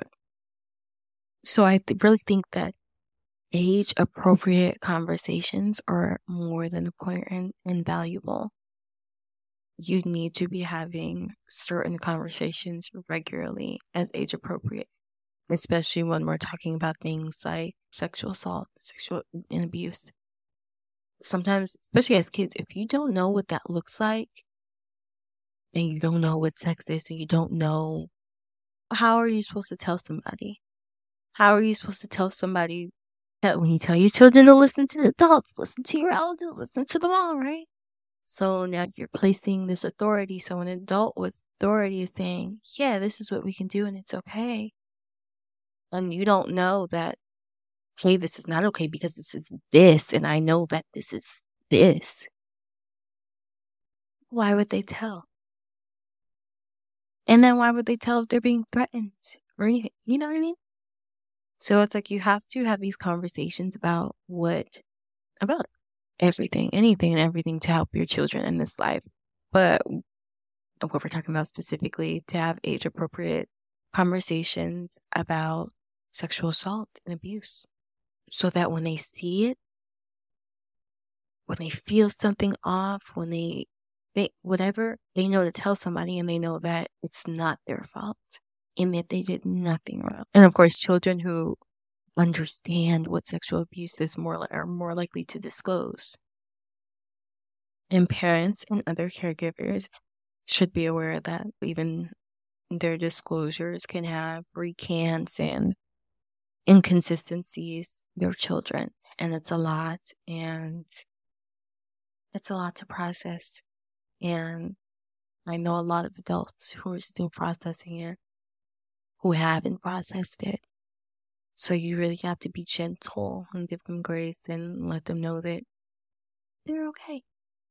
So I really think that age-appropriate conversations are more than important and valuable. You need to be having certain conversations regularly as age-appropriate, especially when we're talking about things like sexual assault, sexual and abuse. Sometimes, especially as kids, if you don't know what that looks like, and you don't know what sex is, and you don't know, how are you supposed to tell somebody? How are you supposed to tell somebody that when you tell your children to listen to the adults, listen to your elders, listen to them all, right? So now you're placing this authority. So an adult with authority is saying, yeah, this is what we can do and it's okay. And you don't know that, hey, this is not okay because this is this. And I know that this is this, why would they tell? And then why would they tell if they're being threatened or anything? You know what I mean? So it's like you have to have these conversations about everything, anything and everything to help your children in this life. But what we're talking about specifically, to have age appropriate conversations about sexual assault and abuse, so that when they see it, when they feel something off, when they whatever, they know to tell somebody, and they know that it's not their fault and that they did nothing wrong. And of course, children who understand what sexual abuse is are more likely to disclose. And parents and other caregivers should be aware that even their disclosures can have recants and inconsistencies, their children. And it's a lot, and it's a lot to process. And I know a lot of adults who are still processing it, who haven't processed it. So you really have to be gentle and give them grace and let them know that they're okay.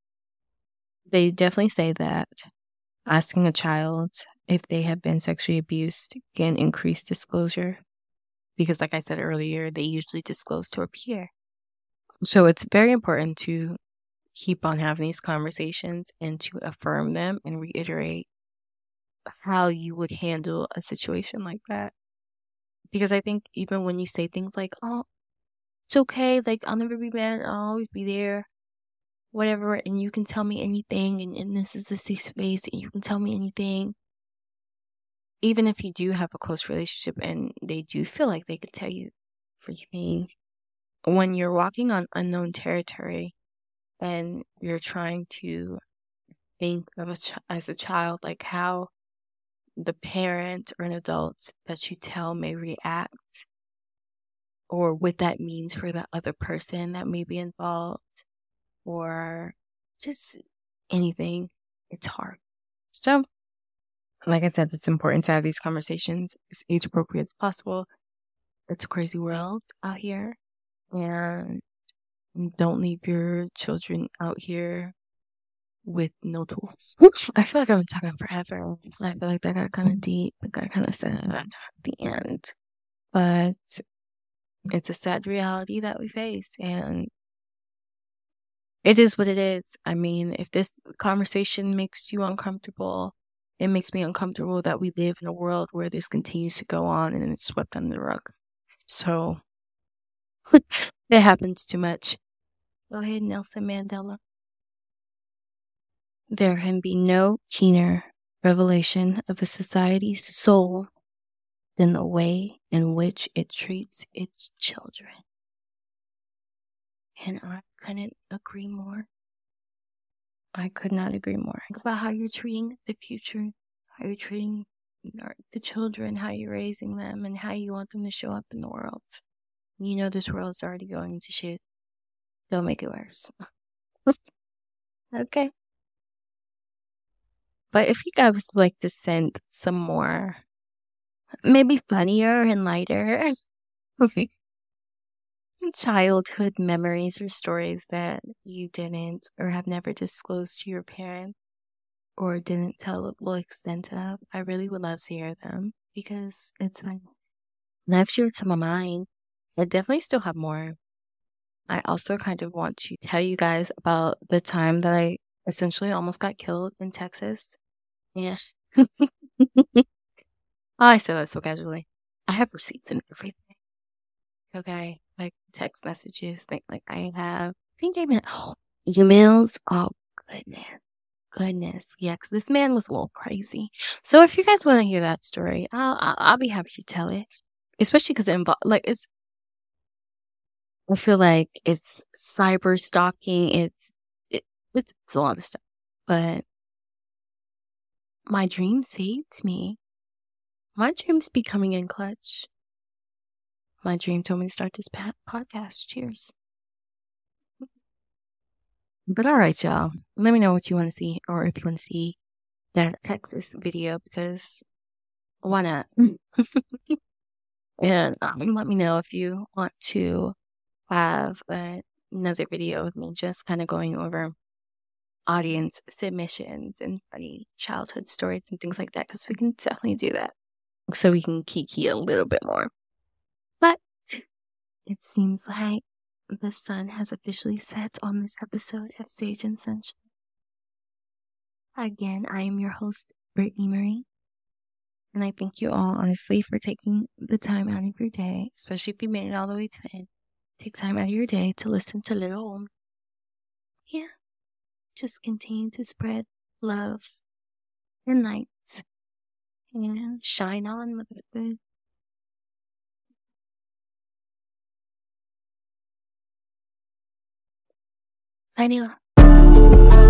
They definitely say that asking a child if they have been sexually abused can increase disclosure, because like I said earlier, they usually disclose to a peer. So it's very important to keep on having these conversations and to affirm them and reiterate how you would handle a situation like that. Because I think even when you say things like, oh, it's okay, like, I'll never be mad, I'll always be there, whatever, and you can tell me anything, and this is a safe space, and you can tell me anything. Even if you do have a close relationship and they do feel like they could tell you everything, when you're walking on unknown territory and you're trying to think of as a child, like how the parent or an adult that you tell may react, or what that means for the other person that may be involved, or just anything, it's hard. So, like I said, it's important to have these conversations as age appropriate as possible. It's a crazy world out here, and don't leave your children out here with no tools. I feel like I've been talking forever. I feel like that got kind of deep. It got kind of sad at the end. But it's a sad reality that we face, and it is what it is. I mean, if this conversation makes you uncomfortable, it makes me uncomfortable that we live in a world where this continues to go on and it's swept under the rug. So, it happens too much. Go ahead, Nelson Mandela. There can be no keener revelation of a society's soul than the way in which it treats its children. And I couldn't agree more. I could not agree more. Think about how you're treating the future, how you're treating the children, how you're raising them, and how you want them to show up in the world. You know this world is already going to shit. Don't make it worse. Okay. But if you guys would like to send some more, maybe funnier and lighter childhood memories or stories that you didn't or have never disclosed to your parents or didn't tell the full extent of, I really would love to hear them, because it's fun. And I've shared some of mine. I definitely still have more. I also kind of want to tell you guys about the time that I essentially almost got killed in Texas. Yes. I say that so casually. I have receipts and everything. Okay, like text messages, like I think even emails. Oh goodness, yeah. Because this man was a little crazy. So if you guys want to hear that story, I'll be happy to tell it. Especially because I feel like it's cyber stalking. It's a lot of stuff, but my dream saved me. My dreams be coming in clutch. My dream told me to start this podcast. Cheers. But all right, y'all. Let me know what you want to see, or if you want to see that Texas video, because why not? And let me know if you want to have another video of me just kind of going over audience submissions and funny childhood stories and things like that, because we can definitely do that so we can kiki a little bit more. But it seems like the sun has officially set on this episode of Sage and Sunshine. Again, I am your host, Brittany Marie. And I thank you all, honestly, for taking the time out of your day, especially if you made it all the way to the end. Take time out of your day to listen to Little Omi. Yeah, just continue to spread love and light and shine on with it. Signing off.